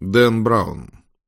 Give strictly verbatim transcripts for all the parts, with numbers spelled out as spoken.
Дэн Браун.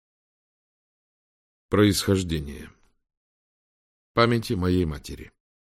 Происхождение. Памяти моей матери.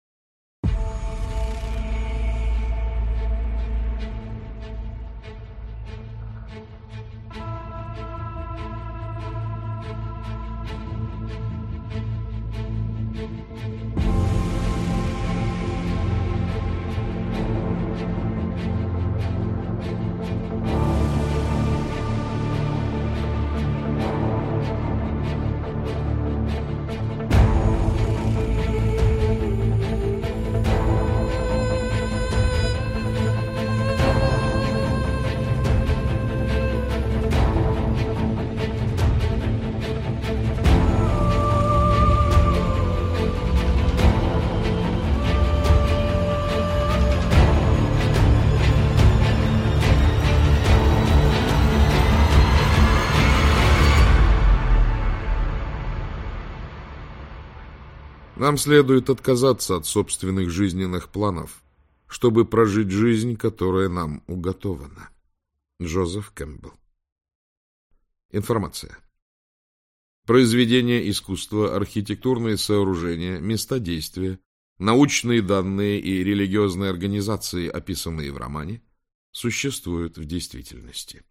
Нам следует отказаться от собственных жизненных планов, чтобы прожить жизнь, которая нам уготована. Джозеф Кэмпбелл. Информация. Произведения искусства, архитектурные сооружения, места действия, научные данные и религиозные организации, описанные в романе, существуют в действительности.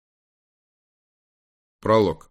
Пролог.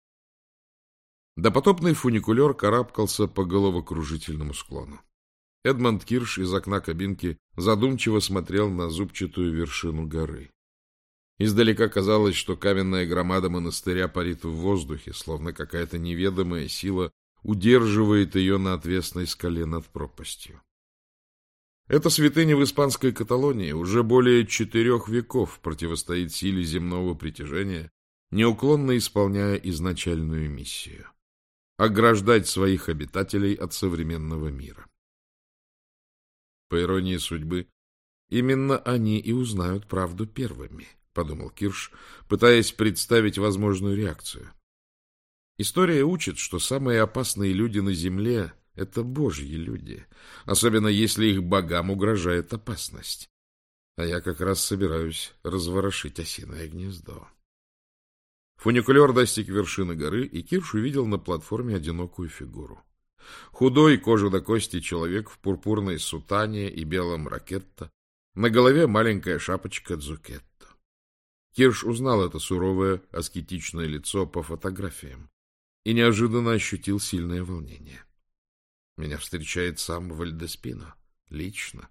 Допотопный фуникулер карабкался по головокружительному склону. Эдмонд Кирш из окна кабинки задумчиво смотрел на зубчатую вершину горы. Издалека казалось, что каменная громада монастыря парит в воздухе, словно какая-то неведомая сила удерживает ее на отвесной скале над пропастью. Эта святыня в испанской Каталонии уже более четырех веков противостоит силе земного притяжения, неуклонно исполняя изначальную миссию — ограждать своих обитателей от современного мира. По иронии судьбы, именно они и узнают правду первыми, — подумал Кирш, пытаясь представить возможную реакцию. История учит, что самые опасные люди на земле — это божьи люди, особенно если их богам угрожает опасность. А я как раз собираюсь разворошить осиное гнездо. Фуникулер достиг вершины горы, и Кирш увидел на платформе одинокую фигуру. Худой, кожа до кости человек в пурпурной сутане и белом ракетто, на голове маленькая шапочка дзукетто. Кирш узнал это суровое, аскетичное лицо по фотографиям и неожиданно ощутил сильное волнение. Меня встречает сам Вальдеспино. Лично.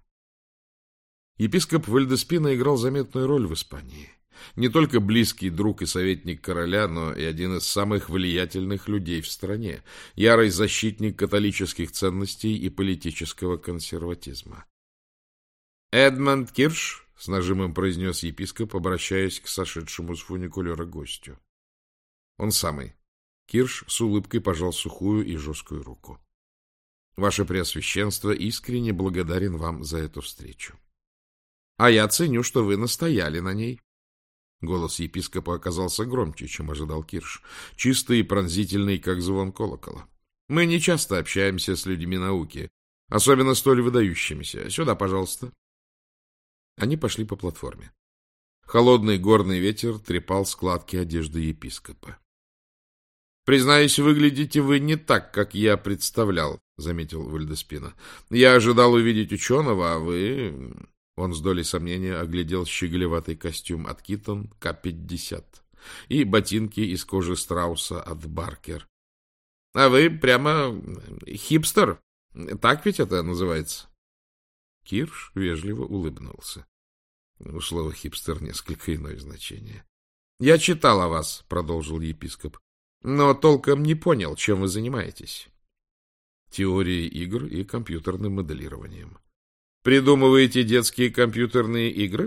Епископ Вальдеспино играл заметную роль в Испании. Не только близкий друг и советник короля, но и один из самых влиятельных людей в стране, ярый защитник католических ценностей и политического консерватизма. «Эдмонд Кирш», — с нажимом произнес епископ, обращаясь к сошедшему с фуникулера гостю. «Он самый». Кирш с улыбкой пожал сухую и жесткую руку. «Ваше Преосвященство искренне благодарен вам за эту встречу. А я ценю, что вы настояли на ней». Голос епископа оказался громче, чем ожидал Кирш, чистый и пронзительный, как звон колокола. «Мы не часто общаемся с людьми науки, особенно столь выдающимися. Сюда, пожалуйста». Они пошли по платформе. Холодный горный ветер трепал складки одежды епископа. «Признаюсь, выглядите вы не так, как я представлял», — заметил Вальдеспино. «Я ожидал увидеть ученого, а вы...» Он с долей сомнения оглядел щеголеватый костюм от Китон К пятьдесят и ботинки из кожи страуса от Баркер. — А вы прямо хипстер? Так ведь это называется? Кирш вежливо улыбнулся. У слова «хипстер» несколько иное значение. — Я читал о вас, — продолжил епископ, — но толком не понял, чем вы занимаетесь. Теорией игр и компьютерным моделированием. Придумываете детские компьютерные игры?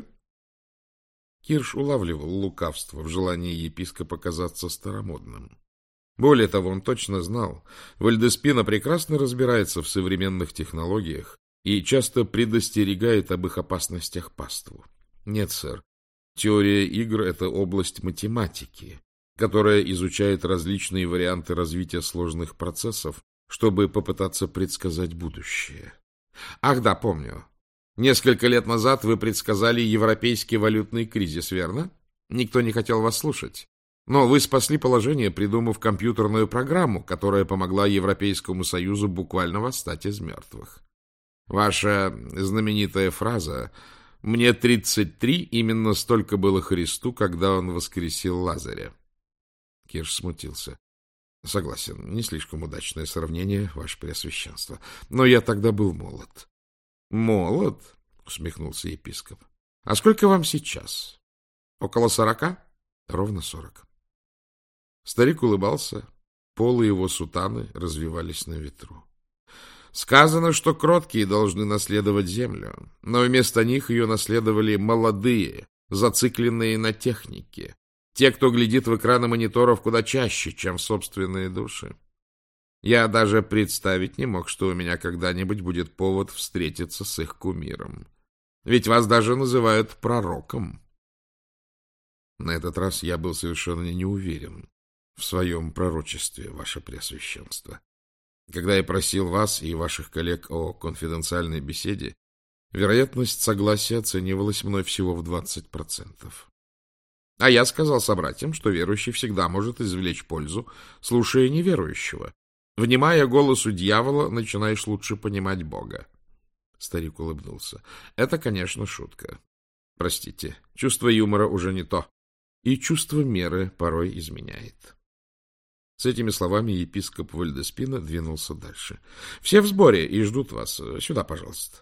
Кирш улавливал лукавство в желании епископа казаться старомодным. Более того, он точно знал, Вальдеспино прекрасно разбирается в современных технологиях и часто предостерегает об их опасностях паству. Нет, сэр, теория игр — это область математики, которая изучает различные варианты развития сложных процессов, чтобы попытаться предсказать будущее. Ах да, помню. Несколько лет назад вы предсказали европейский валютный кризис, верно? Никто не хотел вас слушать. Но вы спасли положение, придумав компьютерную программу, которая помогла Европейскому Союзу буквально восстать из мертвых. Ваша знаменитая фраза «Мне тридцать три, именно столько было Христу, когда он воскресил Лазаря». Кирш смутился. Согласен, не слишком удачное сравнение, ваше преосвященство. Но я тогда был молод. Молод? Усмехнулся епископ. А сколько вам сейчас? Около сорока? Ровно сорок. Старик улыбался, полы его сутаны развивались на ветру. Сказано, что кроткие должны наследовать землю, но вместо них ее наследовали молодые, зацикленные на технике, те, кто глядит в экраны мониторов куда чаще, чем в собственные души. Я даже представить не мог, что у меня когда-нибудь будет повод встретиться с их кумиром. Ведь вас даже называют пророком. На этот раз я был совершенно не уверен в своем пророчестве, ваше преосвященство. Когда я просил вас и ваших коллег о конфиденциальной беседе, вероятность согласия оценивалась мной всего в двадцать процентов. А я сказал собратьям, что верующий всегда может извлечь пользу, слушая неверующего. Внимая голосу дьявола, начинаешь лучше понимать Бога. Старик улыбнулся. Это, конечно, шутка. Простите, чувство юмора уже не то. И чувство меры порой изменяет. С этими словами епископ Вальдеспина двинулся дальше. Все в сборе и ждут вас. Сюда, пожалуйста.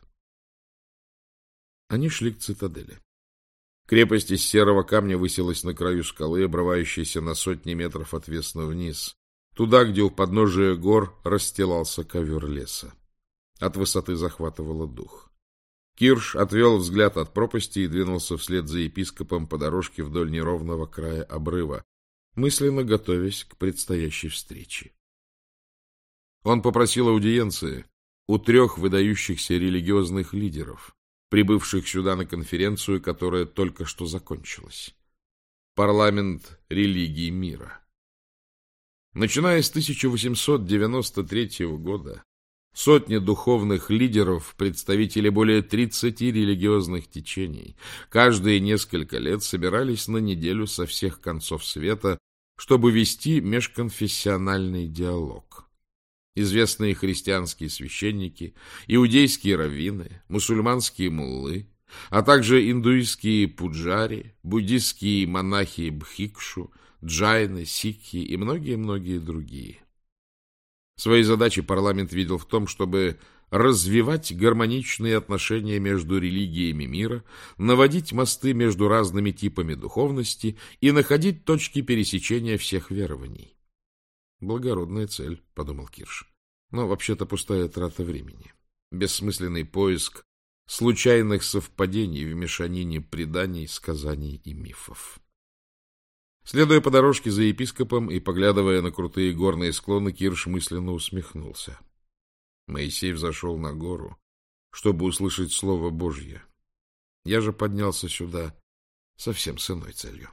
Они шли к цитадели. Крепость из серого камня высилась на краю скалы, обрывающейся на сотни метров отвесно вниз, туда, где у подножия гор расстилался ковер леса. От высоты захватывало дух. Кирш отвел взгляд от пропасти и двинулся вслед за епископом по дорожке вдоль неровного края обрыва, мысленно готовясь к предстоящей встрече. Он попросил аудиенции у трех выдающихся религиозных лидеров, прибывших сюда на конференцию, которая только что закончилась. Парламент религии мира. Начиная с тысяча восемьсот девяносто третьего года, сотни духовных лидеров, представители более тридцати религиозных течений, каждые несколько лет собирались на неделю со всех концов света, чтобы вести межконфессиональный диалог. Известные христианские священники, иудейские раввины, мусульманские муллы, а также индуистские пуджари, буддистские монахи бхикшу, джайны, сикхи и многие-многие другие. Свои задачи парламент видел в том, чтобы развивать гармоничные отношения между религиями мира, наводить мосты между разными типами духовности и находить точки пересечения всех верований. Благородная цель, — подумал Кирш, но вообще-то пустая трата времени. Бессмысленный поиск случайных совпадений в мешанине преданий, сказаний и мифов. Следуя по дорожке за епископом и поглядывая на крутые горные склоны, Кирш мысленно усмехнулся. Моисей взошел на гору, чтобы услышать Слово Божье. Я же поднялся сюда совсем с иной целью.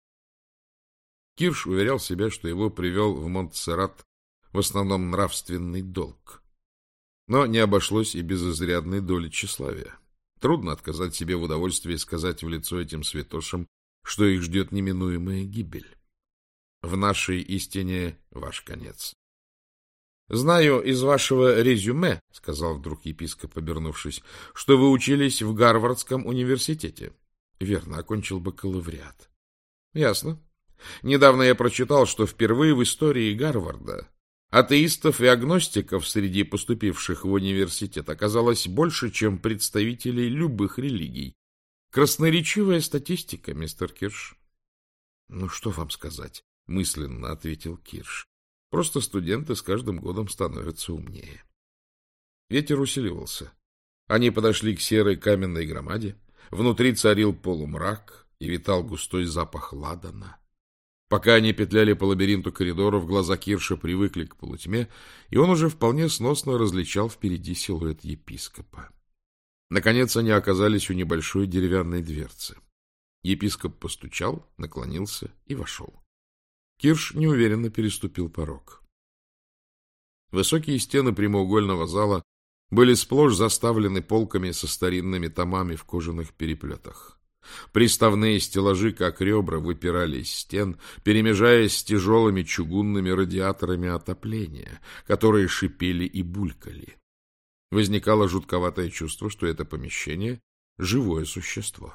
Кирш уверял себя, что его привел в Монтсеррат в основном нравственный долг. Но не обошлось и без изрядной доли тщеславия. Трудно отказать себе в удовольствии сказать в лицо этим святошам, что их ждет неминуемая гибель. В нашей истине ваш конец. — Знаю из вашего резюме, — сказал вдруг епископ, обернувшись, — что вы учились в Гарвардском университете. — Верно, окончил бакалавриат. — Ясно. Недавно я прочитал, что впервые в истории Гарварда атеистов и агностиков среди поступивших в университет оказалось больше, чем представителей любых религий. Красноречивая статистика, мистер Кирш. — Ну, что вам сказать, — мысленно ответил Кирш. — Просто студенты с каждым годом становятся умнее. Ветер усиливался. Они подошли к серой каменной громаде. Внутри царил полумрак и витал густой запах ладана. Пока они петляли по лабиринту коридоров, глаза Кирша привыкли к полутьме, и он уже вполне сносно различал впереди силуэт епископа. Наконец они оказались у небольшой деревянной дверцы. Епископ постучал, наклонился и вошел. Кирш неуверенно переступил порог. Высокие стены прямоугольного зала были сплошь заставлены полками со старинными томами в кожаных переплетах. Приставные стеллажи, как ребра, выпирали из стен, перемежаясь с тяжелыми чугунными радиаторами отопления, которые шипели и булькали. Возникало жутковатое чувство, что это помещение — живое существо.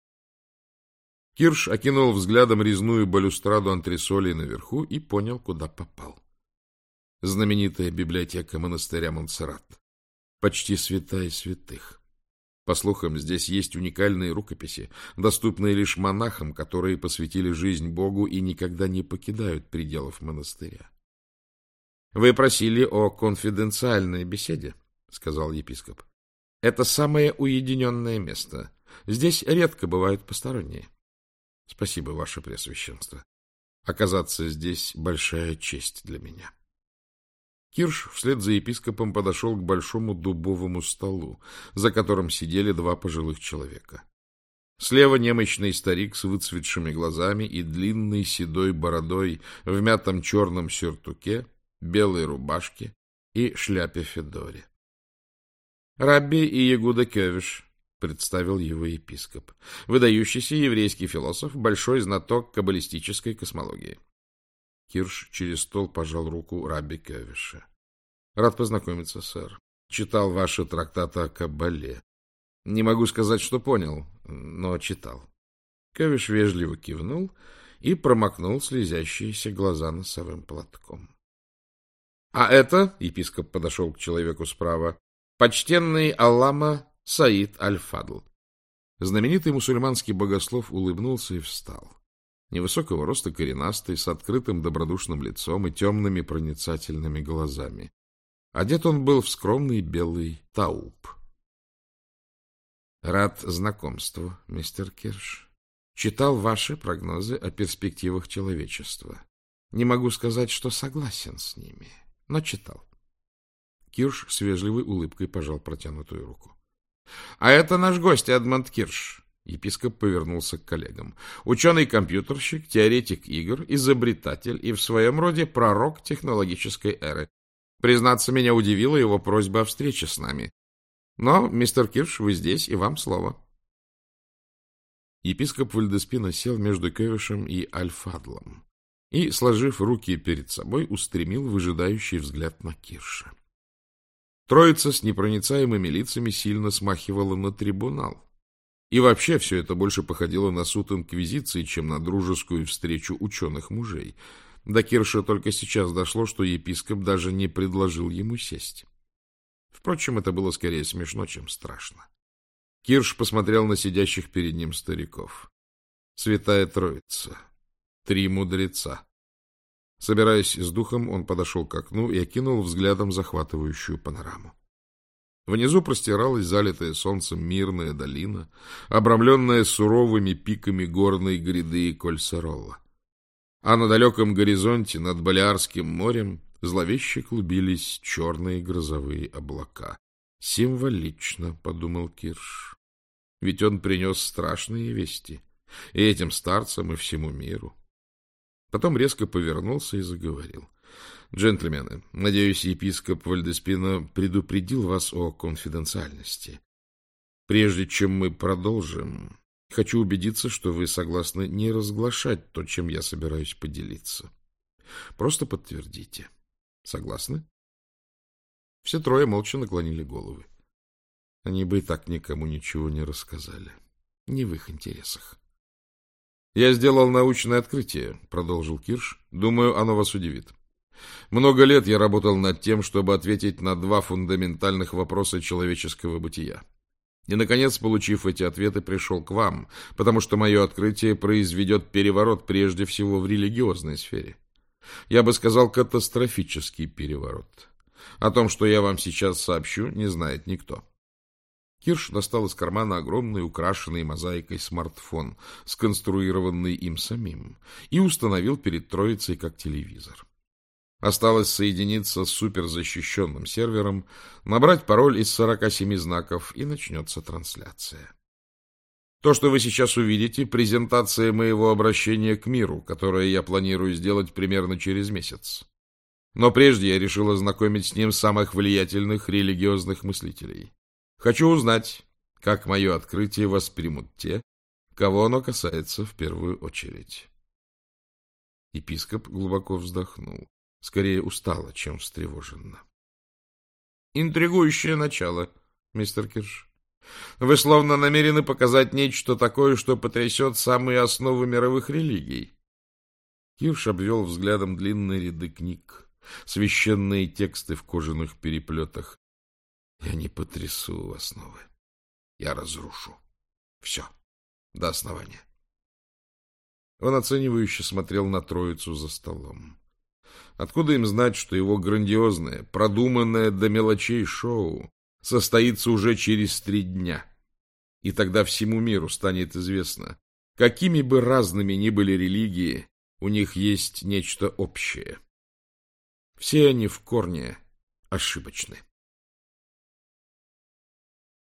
Кирш окинул взглядом резную балюстраду антресолей наверху и понял, куда попал. Знаменитая библиотека монастыря Монсеррат. Почти святая святых. По слухам, здесь есть уникальные рукописи, доступные лишь монахам, которые посвятили жизнь Богу и никогда не покидают пределов монастыря. — Вы просили о конфиденциальной беседе, — сказал епископ. — Это самое уединенное место. Здесь редко бывают посторонние. — Спасибо, ваше преосвященство. Оказаться здесь — большая честь для меня. Кирш вслед за епископом подошел к большому дубовому столу, за которым сидели два пожилых человека. Слева немощный старик с выцветшими глазами и длинной седой бородой в мятом черном сюртуке, белой рубашке и шляпе-федоре. — Рабби Иегуда Кевиш, — представил его епископ, — выдающийся еврейский философ, большой знаток каббалистической космологии. Кирш через стол пожал руку рабби Кевиша. — Рад познакомиться, сэр. Читал ваши трактаты о Каббале. Не могу сказать, что понял, но читал. Кевиш вежливо кивнул и промокнул слезящиеся глаза носовым платком. — А это, — епископ подошел к человеку справа, — почтенный Аллама Саид Аль-Фадл. Знаменитый мусульманский богослов улыбнулся и встал. Невысокого роста, коренастый, с открытым добродушным лицом и темными проницательными глазами. Одет он был в скромный белый тауб. — Рад знакомству, мистер Кирш. Читал ваши прогнозы о перспективах человечества. Не могу сказать, что согласен с ними, но читал. Кирш с вежливой улыбкой пожал протянутую руку. — А это наш гость Эдмонд Кирш. Епископ повернулся к коллегам. Ученый-компьютерщик, теоретик игр, изобретатель и в своем роде пророк технологической эры. Признаться, меня удивила его просьба о встрече с нами. Но, мистер Кирш, вы здесь, и вам слово. Епископ Вальдеспина сел между Кевишем и Аль-Фадлом и, сложив руки перед собой, устремил выжидающий взгляд на Кирша. Троица с непроницаемыми лицами сильно смахивала на трибунал. И вообще все это больше походило на суд инквизиции, чем на дружескую встречу ученых мужей. До Кирша только сейчас дошло, что епископ даже не предложил ему сесть. Впрочем, это было скорее смешно, чем страшно. Кирш посмотрел на сидящих перед ним стариков. Святая Троица. Три мудреца. Собираясь с духом, он подошел к окну и окинул взглядом захватывающую панораму. Внизу простиралась залитая солнцем мирная долина, обрамленная суровыми пиками горной гряды Кольсеролла. А на далеком горизонте над Балиарским морем зловеще клубились черные грозовые облака. «Символично», — подумал Кирш, — «ведь он принес страшные вести и этим старцам, и всему миру». Потом резко повернулся и заговорил. «Джентльмены, надеюсь, епископ Вальдеспина предупредил вас о конфиденциальности. Прежде чем мы продолжим, хочу убедиться, что вы согласны не разглашать то, чем я собираюсь поделиться. Просто подтвердите. Согласны?» Все трое молча наклонили головы. Они бы и так никому ничего не рассказали. Не в их интересах. «Я сделал научное открытие», — продолжил Кирш. «Думаю, оно вас удивит. Много лет я работал над тем, чтобы ответить на два фундаментальных вопроса человеческого бытия. И, наконец, получив эти ответы, пришел к вам, потому что мое открытие произведет переворот прежде всего в религиозной сфере. Я бы сказал, катастрофический переворот. О том, что я вам сейчас сообщу, не знает никто». Кирш достал из кармана огромный, украшенный мозаикой смартфон, сконструированный им самим, и установил перед троицей как телевизор. Осталось соединиться с суперзащищенным сервером, набрать пароль из сорока семи знаков, и начнется трансляция. То, что вы сейчас увидите, презентация моего обращения к миру, которое я планирую сделать примерно через месяц. Но прежде я решил ознакомить с ним самых влиятельных религиозных мыслителей. Хочу узнать, как мое открытие воспримут те, кого оно касается в первую очередь. Епископ глубоко вздохнул, скорее устало, чем встревоженно. — Интригующее начало, мистер Кирш. Вы словно намерены показать нечто такое, что потрясет самые основы мировых религий. Кирш обвел взглядом длинные ряды книг, священные тексты в кожаных переплетах. — Я не потрясу основы. Я разрушу. Все. До основания. Он оценивающе смотрел на троицу за столом. Откуда им знать, что его грандиозное, продуманное до мелочей шоу состоится уже через три дня? И тогда всему миру станет известно, какими бы разными ни были религии, у них есть нечто общее. Все они в корне ошибочны.